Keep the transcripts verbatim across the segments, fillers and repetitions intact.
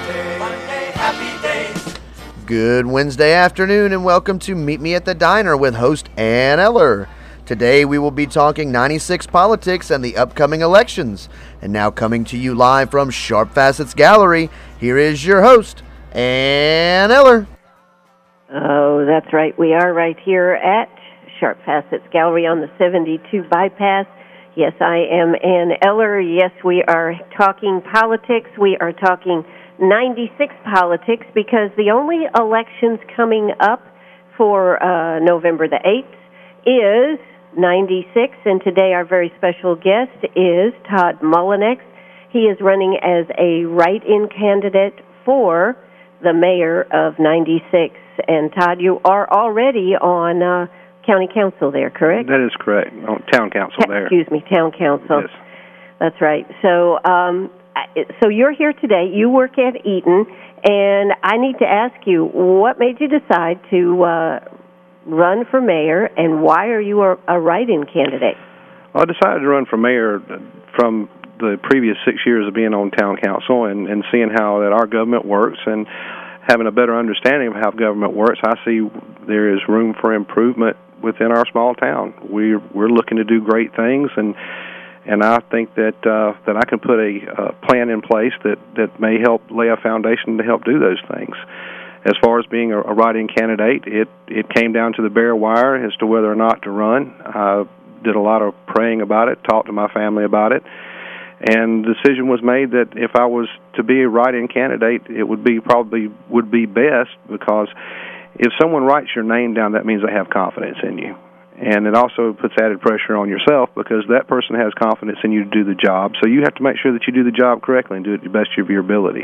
Monday, Monday, happy days. Good Wednesday afternoon and welcome to Meet Me at the Diner with host Ann Eller. Today we will be talking ninety-six politics and the upcoming elections. And now coming to you live from Sharp Facets Gallery, here is your host, Ann Eller. Oh, that's right. We are right here at Sharp Facets Gallery on the seventy-two bypass. Yes, I am Ann Eller. Yes, we are talking politics. We are talking ninety-six politics because the only elections coming up for uh, November the eighth is ninety-six, and today our very special guest is Todd Mullinex. He is running as a write-in candidate for the mayor of ninety-six. And Todd, you are already on uh, county council there, correct? That is correct. On town council there. Excuse me, town council. Yes. That's right. So, um, so you're here today. You work at Eaton, and I need to ask you, what made you decide to uh, run for mayor, and why are you a, a write-in candidate? Well, I decided to run for mayor from the previous six years of being on town council and, and seeing how that our government works and having a better understanding of how government works. I see there is room for improvement within our small town. We're we're looking to do great things, and and I think that uh, that I can put a uh, plan in place that, that may help lay a foundation to help do those things. As far as being a, a write-in candidate, it it came down to the bare wire as to whether or not to run. I did a lot of praying about it, talked to my family about it, and the decision was made that if I was to be a write-in candidate, it would be probably would be best, because if someone writes your name down, that means they have confidence in you. And it also puts added pressure on yourself because that person has confidence in you to do the job. So you have to make sure that you do the job correctly and do it to the best of your ability.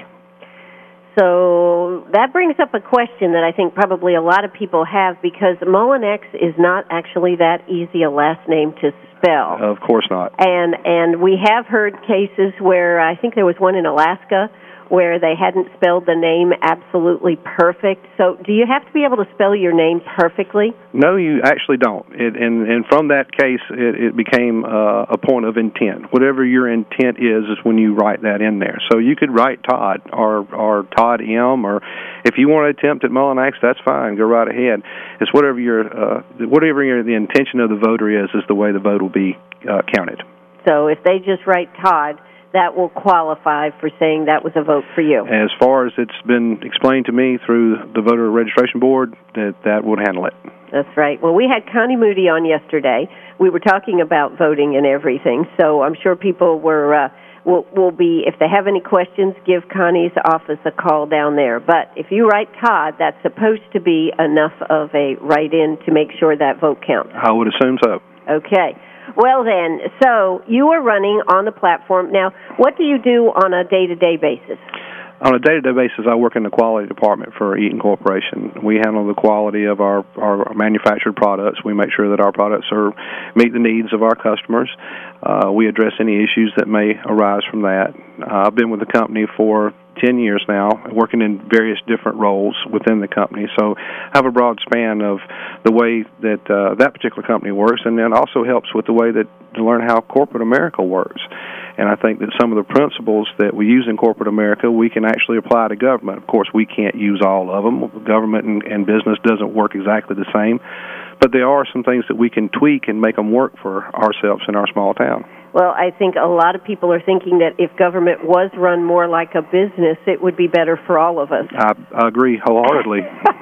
So that brings up a question that I think probably a lot of people have, because Mullinex is not actually that easy a last name to spell. Of course not. And and we have heard cases where, I think there was one in Alaska, where they hadn't spelled the name absolutely perfect. So do you have to be able to spell your name perfectly? No, you actually don't. It, and, and from that case, it, it became uh, a point of intent. Whatever your intent is, is when you write that in there. So you could write Todd or, or Todd M, or if you want to attempt at Mullinex, that's fine. Go right ahead. It's whatever your uh, whatever your, the intention of the voter is, is the way the vote will be uh, counted. So if they just write Todd, that will qualify for saying that was a vote for you. As far as it's been explained to me through the voter registration board, that that would handle it. That's right. Well, we had Connie Moody on yesterday. We were talking about voting and everything, so I'm sure people were uh, will will be, if they have any questions, give Connie's office a call down there. But if you write Todd, that's supposed to be enough of a write-in to make sure that vote counts. I would assume so. Okay. Well, then, so you are running on the platform. Now, what do you do on a day-to-day basis? On a day-to-day basis, I work in the quality department for Eaton Corporation. We handle the quality of our, our manufactured products. We make sure that our products are meet the needs of our customers. Uh, we address any issues that may arise from that. Uh, I've been with the company for ten years now, working in various different roles within the company. So I have a broad span of the way that uh, that particular company works, and then also helps with the way that to learn how corporate America works. And I think that some of the principles that we use in corporate America, we can actually apply to government. Of course, we can't use all of them. Government and, and business doesn't work exactly the same. But there are some things that we can tweak and make them work for ourselves in our small town. Well, I think a lot of people are thinking that if government was run more like a business, it would be better for all of us. I, I agree wholeheartedly.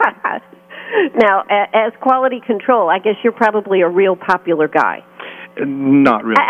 Now, as quality control, I guess you're probably a real popular guy. Not really.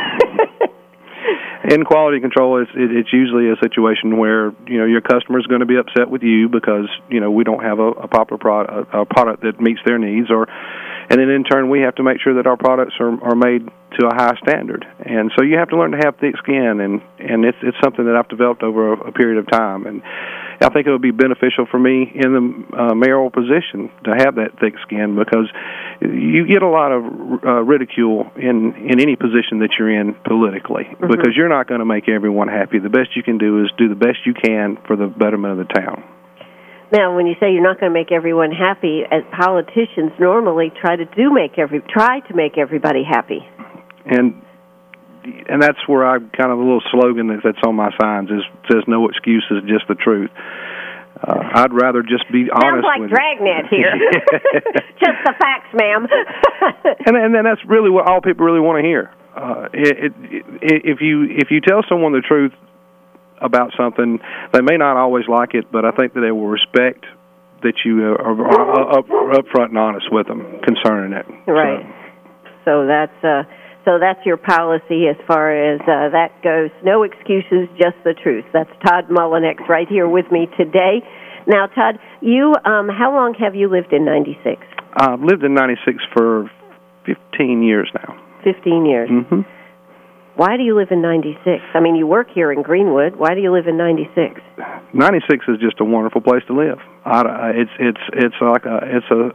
In quality control, it's it, it's usually a situation where you know your customer is going to be upset with you because you know we don't have a, a popular product, a, a product that meets their needs, or and then in turn we have to make sure that our products are are made to a high standard, and so you have to learn to have thick skin, and and it's it's something that I've developed over a, a period of time, and I think it would be beneficial for me in the uh, mayoral position to have that thick skin, because you get a lot of uh, ridicule in, in any position that you're in politically, mm-hmm. because you're not going to make everyone happy. The best you can do is do the best you can for the betterment of the town. Now, when you say you're not going to make everyone happy, as politicians normally try to do make every try to make everybody happy. And and that's where I kind of a little slogan that, that's on my signs is says no excuses, just the truth. Uh, I'd rather just be honest. Sounds like with Dragnet here. Just the facts, ma'am. and and then that's really what all people really want to hear. Uh, it, it, it, if you if you tell someone the truth about something, they may not always like it, but I think that they will respect that you are, are up, up front and honest with them concerning it. Right. So, so that's uh, so that's your policy as far as uh, that goes. No excuses, just the truth. That's Todd Mullinex right here with me today. Now, Todd, you um, how long have you lived in ninety-six? I've lived in ninety-six for fifteen years now. Fifteen years. Mm-hmm. Why do you live in ninety-six? I mean, you work here in Greenwood. Why do you live in ninety-six? ninety-six is just a wonderful place to live. I, it's it's it's like a it's a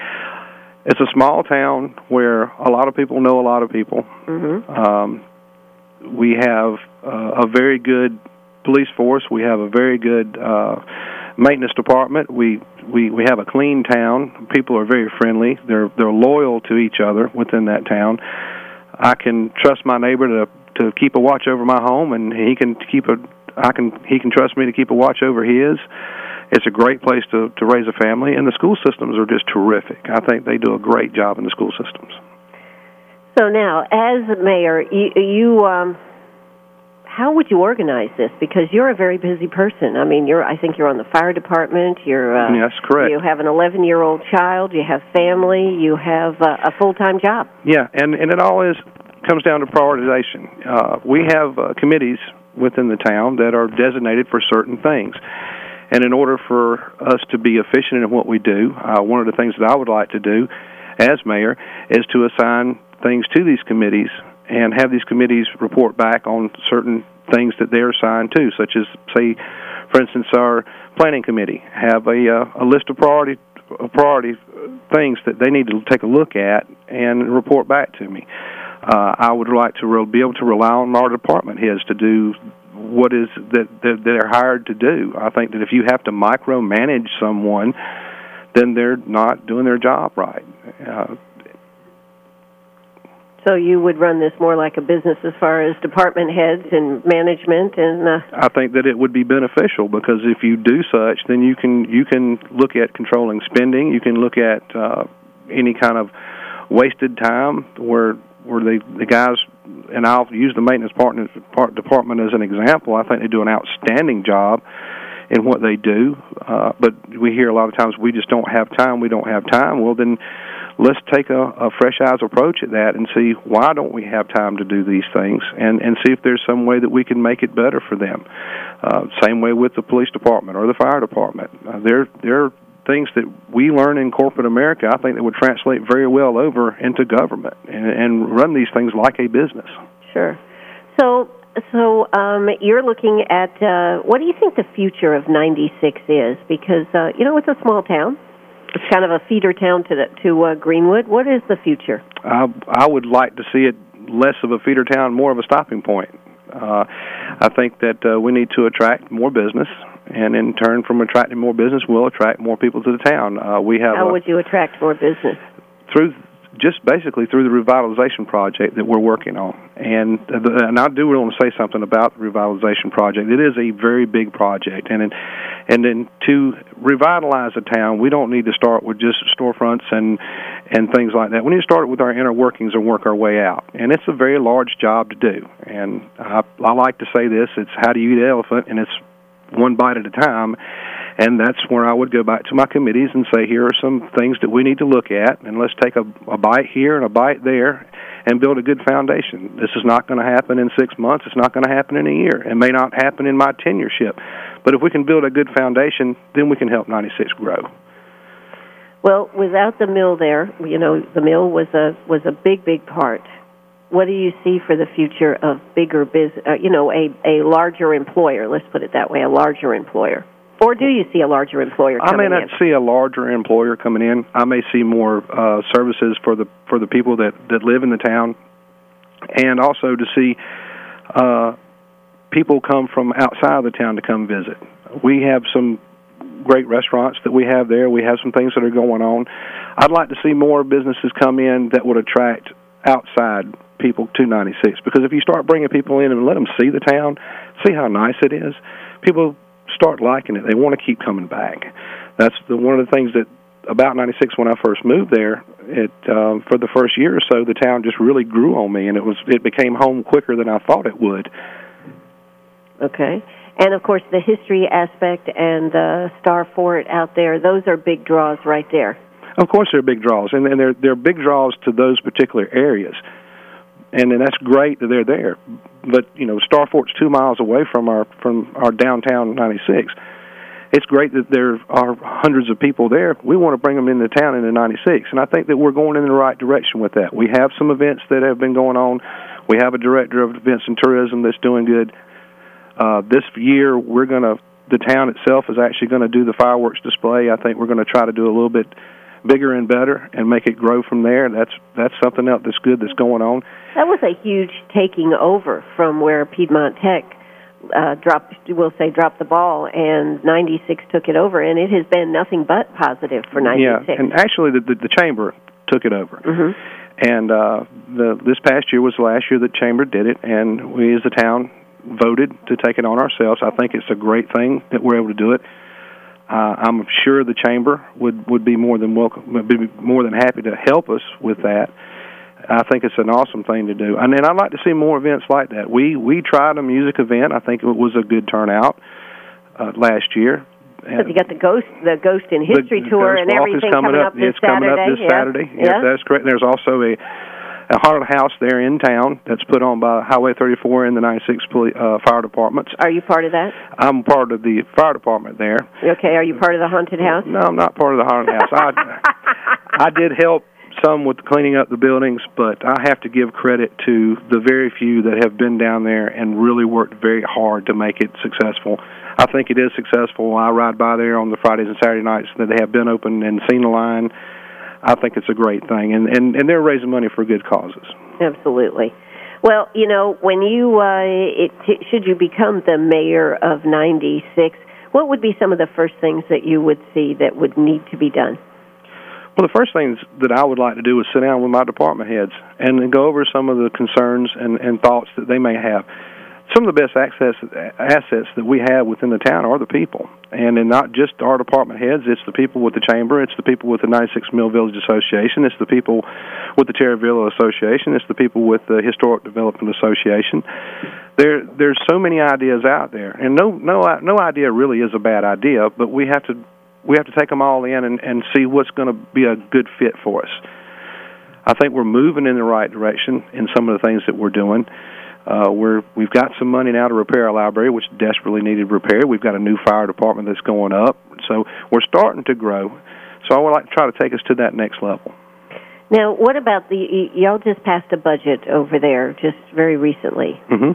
it's a small town where a lot of people know a lot of people. Mm-hmm. Um, we have uh, a very good police force. We have a very good uh, maintenance department. We, we we have a clean town. People are very friendly. They're they're loyal to each other within that town. I can trust my neighbor to to keep a watch over my home, and he can keep a I can he can trust me to keep a watch over his. It's a great place to to raise a family, and the school systems are just terrific. I think they do a great job in the school systems. So now, as mayor, you, you um, how would you organize this? Because you're a very busy person. I mean, you're I think you're on the fire department. You're uh, yes, correct. You have an eleven-year-old child. You have family. You have uh, a full-time job. Yeah, and and it all is comes down to prioritization. Uh, we have uh, committees within the town that are designated for certain things. And in order for us to be efficient in what we do, uh, one of the things that I would like to do as mayor is to assign things to these committees and have these committees report back on certain things that they're assigned to, such as, say, for instance, our planning committee have a, uh, a list of priority priority things that they need to take a look at and report back to me. Uh, I would like to re- be able to rely on our department heads to do what is that, that they're hired to do. I think that if you have to micromanage someone, then they're not doing their job right. Uh, so you would run this more like a business as far as department heads and management, and uh... I think that it would be beneficial because if you do such, then you can you can look at controlling spending. You can look at uh, any kind of wasted time where. where they, the guys, and I'll use the maintenance partner, part department as an example. I think they do an outstanding job in what they do, uh, but we hear a lot of times we just don't have time, we don't have time. Well, then let's take a, a fresh eyes approach at that and see why don't we have time to do these things, and, and see if there's some way that we can make it better for them. Uh, same way with the police department or the fire department. Uh, they're, they're things that we learn in corporate America, I think that would translate very well over into government and, and run these things like a business. Sure. So, so um, you're looking at uh, what do you think the future of ninety-six is? Because uh, you know it's a small town. It's kind of a feeder town to the, to uh, Greenwood. What is the future? I, I would like to see it less of a feeder town, more of a stopping point. Uh, I think that uh, we need to attract more business. And in turn, from attracting more business, we'll attract more people to the town. Uh, we have. How a, would you attract more business? Through, just basically through the revitalization project that we're working on. And uh, and I do want to say something about the revitalization project. It is a very big project, and in, and then to revitalize a town, we don't need to start with just storefronts and and things like that. We need to start with our inner workings and work our way out. And it's a very large job to do. And I, I like to say this: it's how do you eat an elephant, and it's one bite at a time, and that's where I would go back to my committees and say, here are some things that we need to look at, and let's take a, a bite here and a bite there and build a good foundation. This is not going to happen in six months. It's not going to happen in a year. It may not happen in my tenureship, but if we can build a good foundation, then we can help ninety-six grow. Well, without the mill there, you know, the mill was a was a big, big part. What do you see for the future of bigger business, uh, you know, a, a larger employer, let's put it that way, a larger employer? Or do you see a larger employer coming in? I may not in? see a larger employer coming in. I may see more uh, services for the for the people that, that live in the town, and also to see uh, people come from outside of the town to come visit. We have some great restaurants that we have there. We have some things that are going on. I'd like to see more businesses come in that would attract outside people to ninety-six, because if you start bringing people in and let them see the town, see how nice it is, people start liking it. They want to keep coming back. That's the, one of the things that about ninety-six, when I first moved there, it um, for the first year or so, the town just really grew on me, and it was it became home quicker than I thought it would. Okay. And, of course, the history aspect and the Star Fort out there, those are big draws right there. Of course they're big draws, and, and they're, they're big draws to those particular areas. And, and that's great that they're there. But, you know, Star Fort's two miles away from our from our downtown ninety-six. It's great that there are hundreds of people there. We want to bring them into town into ninety-six, and I think that we're going in the right direction with that. We have some events that have been going on. We have a director of events and tourism that's doing good. Uh, this year, we're going to, the town itself is actually going to do the fireworks display. I think we're going to try to do a little bit bigger and better and make it grow from there. That's that's something else that's good that's going on. That was a huge taking over from where Piedmont Tech uh, dropped, we'll say, dropped the ball, and ninety-six took it over, and it has been nothing but positive for ninety-six. Yeah, and actually the, the, the Chamber took it over. Mm-hmm. And uh, the this past year was the last year that Chamber did it, and we as a town voted to take it on ourselves. I think it's a great thing that we're able to do it. Uh, I'm sure the Chamber would, would be more than welcome, would be more than happy to help us with that. I think it's an awesome thing to do, and then I'd like to see more events like that. We we tried a music event. I think it was a good turnout uh, last year. Because you got the Ghost, the Ghost in History the, the tour, Ghost and Walk everything is coming, coming up, up this it's coming Saturday. up this yeah. Saturday. Yes, yeah. that's correct. There's also a a haunted house there in town that's put on by Highway thirty-four and the ninety-six police, uh, fire departments. Are you part of that? I'm part of the fire department there. Okay. Are you part of the haunted house? No, I'm not part of the haunted house. I I did help some with cleaning up the buildings, but I have to give credit to the very few that have been down there and really worked very hard to make it successful. I think it is successful. I ride by there on the Fridays and Saturday nights that they have been open and seen the line. I think it's a great thing, and, and, and they're raising money for good causes. Absolutely. Well, you know, when you, uh, it, should you become the mayor of ninety-six, what would be some of the first things that you would see that would need to be done? Well, the first things that I would like to do is sit down with my department heads and go over some of the concerns and, and thoughts that they may have. Some of the best access, assets that we have within the town are the people, and, and not just our department heads. It's the people with the Chamber. It's the people with the ninety-six Mill Village Association. It's the people with the Terryville Association. It's the people with the Historic Development Association. There, there's so many ideas out there, and no, no, no idea really is a bad idea. But we have to, we have to take them all in and, and see what's going to be a good fit for us. I think we're moving in the right direction in some of the things that we're doing. Uh, we're, we've got some money now to repair our library, which desperately needed repair. We've got a new fire department that's going up. So we're starting to grow. So I would like to try to take us to that next level. Now, what about the, y- y'all just passed a budget over there just very recently. Mm-hmm.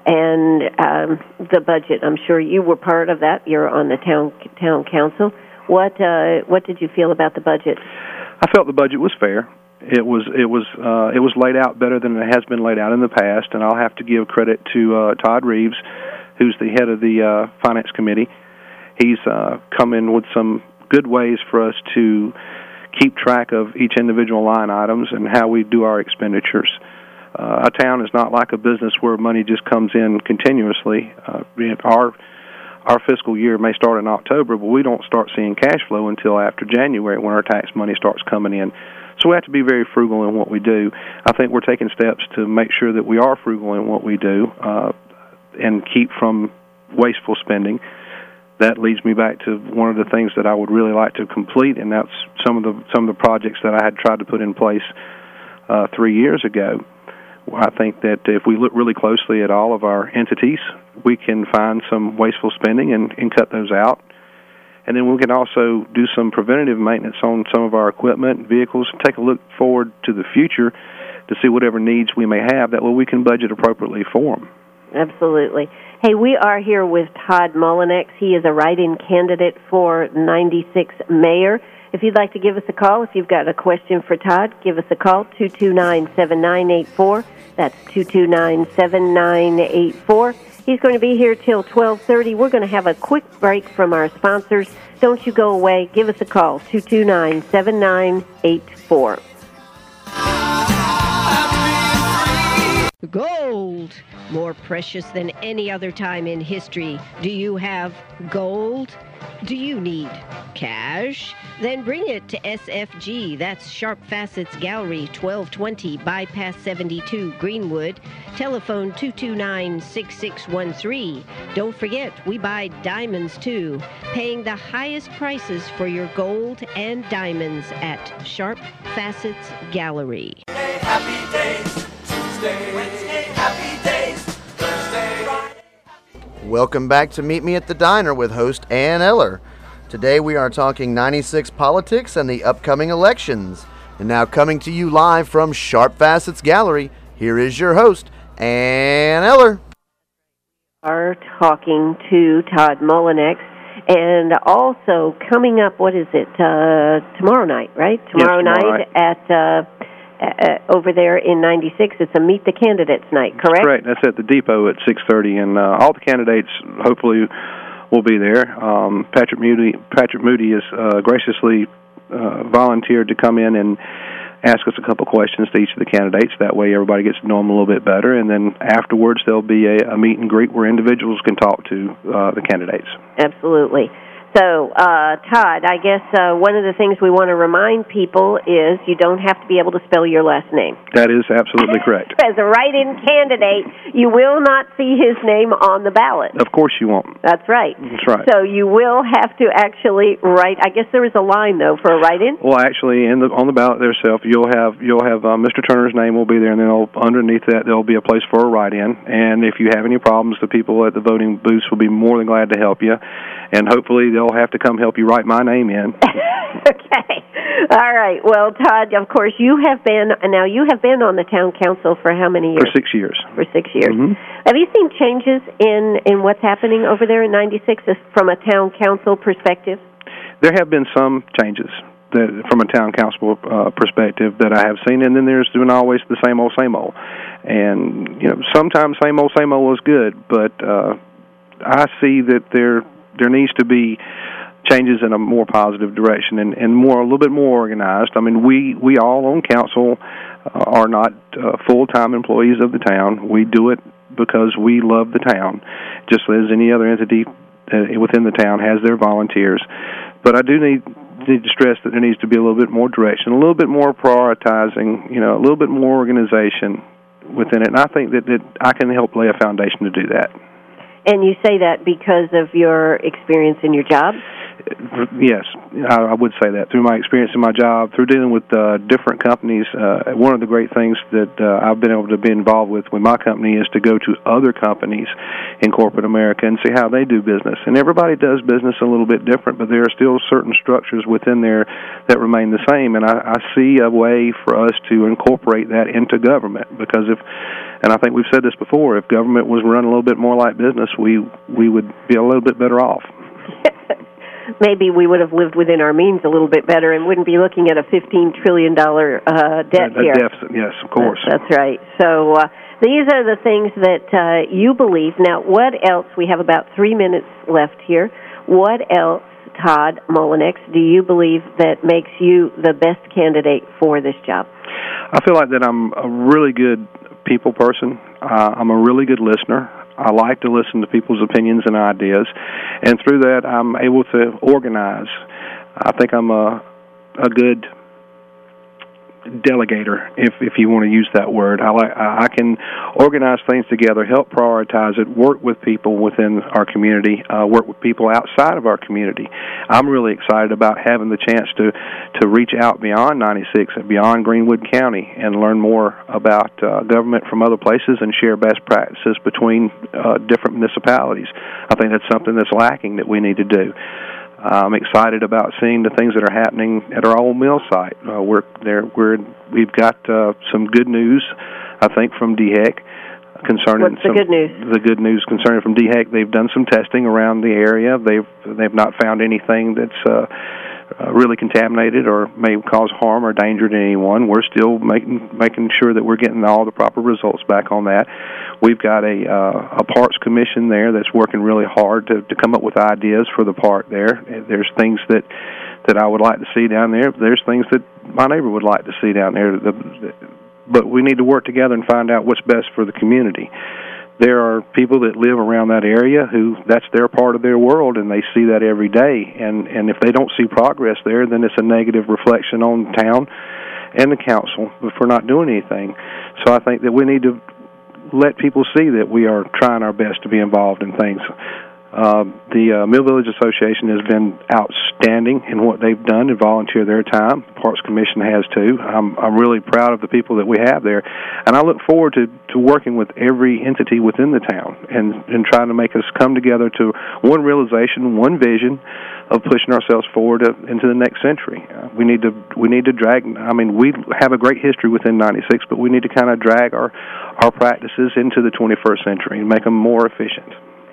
And um, the budget, I'm sure you were part of that. You're on the town town council. What uh, what did you feel about the budget? I felt the budget was fair. It was it was uh, it was laid out better than it has been laid out in the past, and I'll have to give credit to uh, Todd Reeves, who's the head of the uh, finance committee. He's uh, come in with some good ways for us to keep track of each individual line items and how we do our expenditures. Uh, a town is not like a business where money just comes in continuously. Uh, our our fiscal year may start in October, but we don't start seeing cash flow until after January when our tax money starts coming in. So we have to be very frugal in what we do. I think we're taking steps to make sure that we are frugal in what we do uh, and keep from wasteful spending. That leads me back to one of the things that I would really like to complete, and that's some of the some of the projects that I had tried to put in place uh, three years ago. I think that if we look really closely at all of our entities, we can find some wasteful spending and, and cut those out. And then we can also do some preventative maintenance on some of our equipment and vehicles, take a look forward to the future to see whatever needs we may have. That way we can budget appropriately for them. Absolutely. Hey, we are here with Todd Mullinex. He is a write-in candidate for ninety-six mayor. If you'd like to give us a call, if you've got a question for Todd, give us a call, two two nine, seven nine eight four. That's two two nine, seven nine eight four. He's going to be here till twelve thirty. We're going to have a quick break from our sponsors. Don't you go away. Give us a call, two two nine, seven nine eight four. Happy, free. Gold, more precious than any other time in history. Do you have gold? Do you need cash? Then bring it to S F G. That's Sharp Facets Gallery, twelve twenty Bypass seventy-two, Greenwood. Telephone two two nine, six six one three. Don't forget, we buy diamonds too. Paying the highest prices for your gold and diamonds at Sharp Facets Gallery. Happy days. Tuesday, Wednesday, happy days. Thursday, Friday. Welcome back to Meet Me at the Diner with host Ann Eller. Today we are talking ninety-six politics and the upcoming elections. And now coming to you live from Sharp Facets Gallery, here is your host, Ann Eller. Are talking to Todd Mullinex, and also coming up, what is it, uh, tomorrow night, right? Tomorrow, yes, tomorrow night, night at... Uh, Uh, over there in ninety-six, it's a Meet the Candidates night, correct? Correct. That's at the Depot at six thirty, and uh, all the candidates hopefully will be there. Um, Patrick Moody, Patrick Moody has uh, graciously uh, volunteered to come in and ask us a couple questions to each of the candidates. That way everybody gets to know them a little bit better, and then afterwards there'll be a, a meet and greet where individuals can talk to uh, the candidates. Absolutely. So, uh, Todd, I guess uh, one of the things we want to remind people is you don't have to be able to spell your last name. That is absolutely correct. As a write-in candidate, you will not see his name on the ballot. Of course you won't. That's right. That's right. So you will have to actually write. I guess there is a line, though, for a write-in? Well, actually, in the, on the ballot thereself, you'll have you'll have uh, Mister Turner's name will be there, and then underneath that there'll be a place for a write-in. And if you have any problems, the people at the voting booths will be more than glad to help you. And hopefully they'll have to come help you write my name in. Okay. All right. Well, Todd, of course, you have been, now you have been on the town council for how many years? For six years. For six years. Mm-hmm. Have you seen changes in, in what's happening over there in ninety-six from a town council perspective? There have been some changes that, from a town council uh, perspective that I have seen, and then there's been always the same old, same old. And, you know, sometimes same old, same old is good, but uh, I see that there there needs to be changes in a more positive direction and, and more a little bit more organized. I mean, we, we all on council uh, are not uh, full-time employees of the town. We do it because we love the town, just as any other entity uh, within the town has their volunteers. But I do need, need to stress that there needs to be a little bit more direction, a little bit more prioritizing, you know, a little bit more organization within it. And I think that, that I can help lay a foundation to do that. And you say that because of your experience in your job? Yes, I would say that. Through my experience in my job, through dealing with uh, different companies, uh, one of the great things that uh, I've been able to be involved with with my company is to go to other companies in corporate America and see how they do business. And everybody does business a little bit different, but there are still certain structures within there that remain the same. And I, I see a way for us to incorporate that into government, because if, and I think we've said this before, if government was run a little bit more like business, we we would be a little bit better off. Maybe we would have lived within our means a little bit better and wouldn't be looking at a fifteen trillion dollars uh, debt a, a here. Deficit, yes, of course. That's, that's right. So uh, these are the things that uh, you believe. Now, what else? We have about three minutes left here. What else, Todd Mullinex, do you believe that makes you the best candidate for this job? I feel like that I'm a really good people person. Uh, I'm a really good listener. I like to listen to people's opinions and ideas, and through that, I'm able to organize. I think I'm a a good delegator, if if you want to use that word. I like I can organize things together, help prioritize it, work with people within our community, uh, work with people outside of our community. I'm really excited about having the chance to to reach out beyond ninety-six and beyond Greenwood County and learn more about uh, government from other places and share best practices between uh, different municipalities. I think that's something that's lacking that we need to do. I'm excited about seeing the things that are happening at our old mill site. Uh, we're there. We're we've got uh, some good news, I think, from D H E C concerning. What's the some, good news? The good news concerning from D H E C. They've done some testing around the area. They've they've not found anything that's uh, uh, really contaminated or may cause harm or danger to anyone. We're still making making sure that we're getting all the proper results back on that. We've got a uh, a parks commission there that's working really hard to, to come up with ideas for the park there. There's things that that I would like to see down there. There's things that my neighbor would like to see down there. The, but we need to work together and find out what's best for the community. There are people that live around that area who that's their part of their world, and they see that every day. And, and if they don't see progress there, then it's a negative reflection on town and the council if we're not doing anything. So I think that we need to let people see that we are trying our best to be involved in things. Uh, the uh, Mill Village Association has been outstanding in what they've done to volunteer their time. The Parks Commission has too. I'm, I'm really proud of the people that we have there, and I look forward to, to working with every entity within the town and, and trying to make us come together to one realization, one vision of pushing ourselves forward to, into the next century. Uh, we need to we need to drag. I mean, we have a great history within ninety-six, but we need to kind of drag our our practices into the twenty-first century and make them more efficient.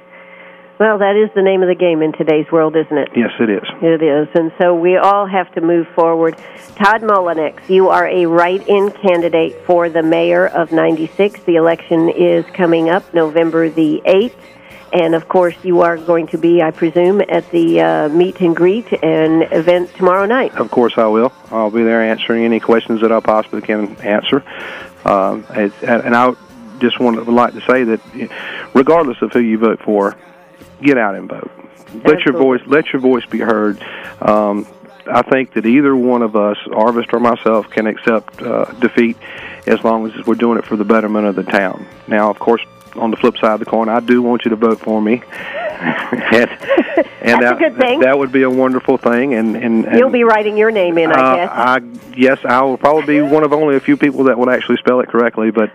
Well, that is the name of the game in today's world, isn't it? Yes, it is. It is, and so we all have to move forward. Todd Mullinex, you are a write-in candidate for the mayor of ninety-six. The election is coming up November the eighth, and of course you are going to be, I presume, at the uh, meet and greet and event tomorrow night. Of course I will. I'll be there answering any questions that I possibly can answer. Um, and I just want to like to say that regardless of who you vote for, get out and vote. Let Absolutely. your voice let your voice be heard. Um, I think that either one of us, Arvist or myself, can accept uh, defeat as long as we're doing it for the betterment of the town. Now, of course, on the flip side of the coin, I do want you to vote for me. and and That's that, a good thing. That would be a wonderful thing. And, and, and You'll be writing your name in, I uh, guess. I, yes, I will probably be one of only a few people that will actually spell it correctly, but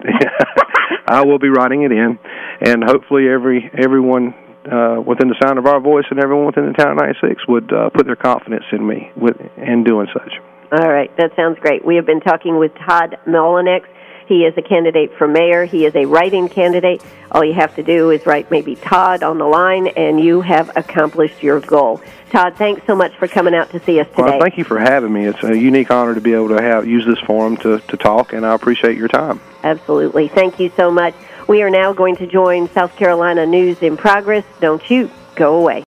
I will be writing it in. And hopefully every everyone uh, within the sound of our voice and everyone within the town of ninety-six would uh, put their confidence in me with, in doing such. All right, that sounds great. We have been talking with Todd Mullinex. He is a candidate for mayor. He is a write-in candidate. All you have to do is write maybe Todd on the line, and you have accomplished your goal. Todd, thanks so much for coming out to see us today. Well, thank you for having me. It's a unique honor to be able to have use this forum to, to talk, and I appreciate your time. Absolutely. Thank you so much. We are now going to join South Carolina News in Progress. Don't you go away.